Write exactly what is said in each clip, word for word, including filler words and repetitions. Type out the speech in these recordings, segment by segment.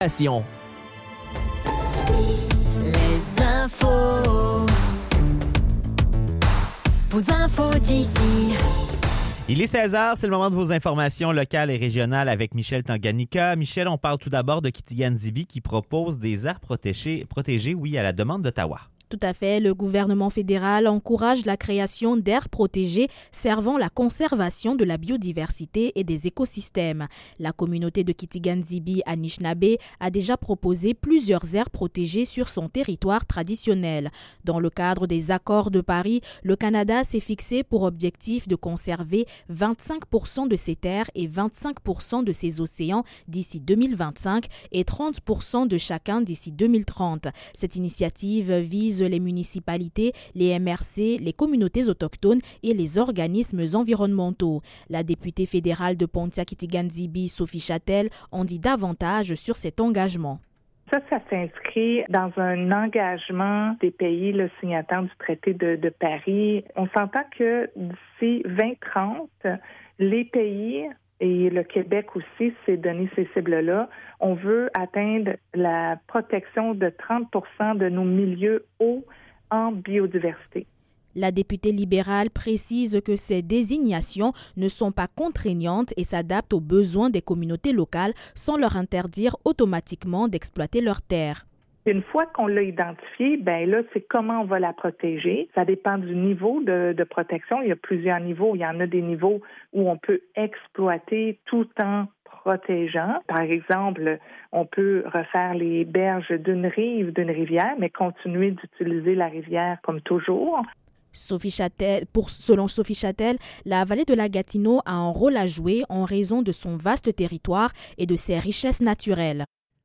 Les infos. Vos infos d'ici. Il est seize heures, c'est le moment de vos informations locales et régionales avec Michel Tanganyika. Michel, on parle tout d'abord de Kitigan-Zibi qui propose des aires protégées, protégées, oui, à la demande d'Ottawa. Tout à fait. Le gouvernement fédéral encourage la création d'aires protégées servant la conservation de la biodiversité et des écosystèmes. La communauté de Kitigan-Zibi Anishinaabe a déjà proposé plusieurs aires protégées sur son territoire traditionnel. Dans le cadre des accords de Paris, le Canada s'est fixé pour objectif de conserver vingt-cinq pour cent de ses terres et vingt-cinq pour cent de ses océans d'ici deux mille vingt-cinq et trente pour cent de chacun d'ici deux mille trente. Cette initiative vise les municipalités, les M R C, les communautés autochtones et les organismes environnementaux. La députée fédérale de Pontiac-Kitigan-Zibi, Sophie Châtel, en dit davantage sur cet engagement. Ça, ça s'inscrit dans un engagement des pays le signataires du traité de, de Paris. On s'entend que d'ici vingt trente, les pays et le Québec aussi s'est donné ces cibles-là. On veut atteindre la protection de trente pour cent de nos milieux hauts en biodiversité. La députée libérale précise que ces désignations ne sont pas contraignantes et s'adaptent aux besoins des communautés locales sans leur interdire automatiquement d'exploiter leurs terres. Une fois qu'on l'a identifié, ben là, c'est comment on va la protéger. Ça dépend du niveau de, de protection. Il y a plusieurs niveaux. Il y en a des niveaux où on peut exploiter tout en protégeant. Par exemple, on peut refaire les berges d'une rive, d'une rivière, mais continuer d'utiliser la rivière comme toujours. Sophie Châtel, pour, selon Sophie Châtel, la vallée de la Gatineau a un rôle à jouer en raison de son vaste territoire et de ses richesses naturelles.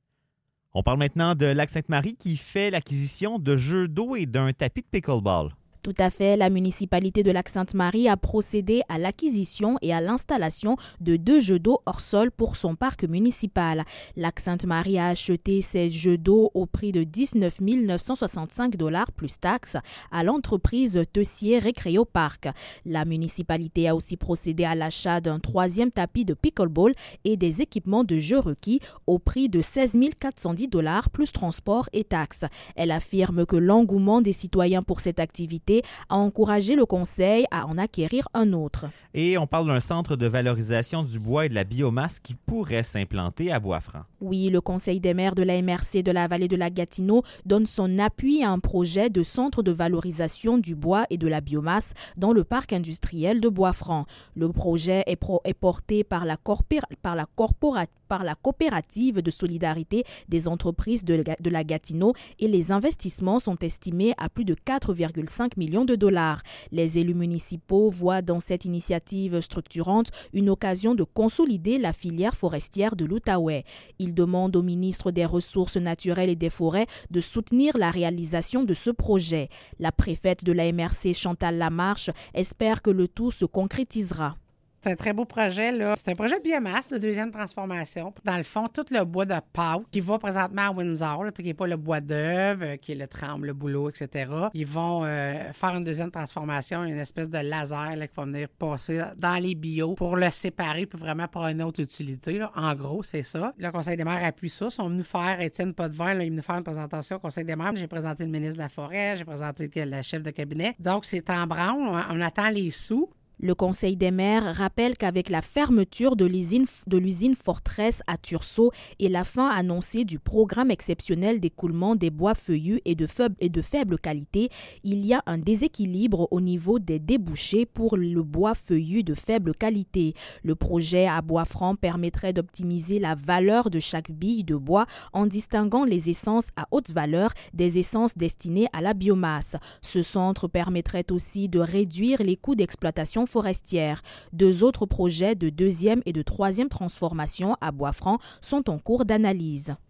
On parle maintenant de Lac-Sainte-Marie qui fait l'acquisition de jeux d'eau et d'un tapis de pickleball. Tout à fait. La municipalité de Lac-Sainte-Marie a procédé à l'acquisition et à l'installation de deux jeux d'eau hors sol pour son parc municipal. Lac-Sainte-Marie a acheté ces jeux d'eau au prix de dix-neuf mille neuf cent soixante-cinq dollars plus taxes à l'entreprise Tessier Récréo Parc. La municipalité a aussi procédé à l'achat d'un troisième tapis de pickleball et des équipements de jeux requis au prix de seize mille quatre cent dix dollars plus transport et taxes. Elle affirme que l'engouement des citoyens pour cette activité a encouragé le conseil à en acquérir un autre. Et on parle d'un centre de valorisation du bois et de la biomasse qui pourrait s'implanter à Bois-Franc. Oui, le conseil des maires de la M R C de la vallée de la Gatineau donne son appui à un projet de centre de valorisation du bois et de la biomasse dans le parc industriel de Bois-Franc. Le projet est, pro- est porté par la, corpora- par, la corpora- par la coopérative de solidarité des entreprises de, de la Gatineau et les investissements sont estimés à plus de quatre virgule cinq millions de dollars. Les élus municipaux voient dans cette initiative structurante une occasion de consolider la filière forestière de l'Outaouais. Ils demandent au ministre des Ressources naturelles et des Forêts de soutenir la réalisation de ce projet. La préfète de la M R C, Chantal Lamarche, espère que le tout se concrétisera. C'est un très beau projet, là. C'est un projet de biomasse de deuxième transformation. Dans le fond, tout le bois de pau qui va présentement à Windsor, là, qui n'est pas le bois d'œuvre, euh, qui est le tremble, le bouleau, et cetera. Ils vont euh, faire une deuxième transformation, une espèce de laser là, qui va venir passer dans les bio pour le séparer puis vraiment pour une autre utilité. Là. En gros, c'est ça. Le Conseil des maires appuie ça. Ils sont venus faire, Étienne Potvin, là, il est venu faire une présentation au Conseil des maires. J'ai présenté le ministre de la Forêt, j'ai présenté le chef de cabinet. Donc, c'est en branle. On, on attend les sous. Le Conseil des maires rappelle qu'avec la fermeture de l'usine, de l'usine Fortress à Tursault et la fin annoncée du programme exceptionnel d'écoulement des bois feuillus et de, faible, et de faible qualité, il y a un déséquilibre au niveau des débouchés pour le bois feuillu de faible qualité. Le projet à Bois-Franc permettrait d'optimiser la valeur de chaque bille de bois en distinguant les essences à haute valeur des essences destinées à la biomasse. Ce centre permettrait aussi de réduire les coûts d'exploitation forestière. Deux autres projets de deuxième et de troisième transformation à Bois-Franc sont en cours d'analyse.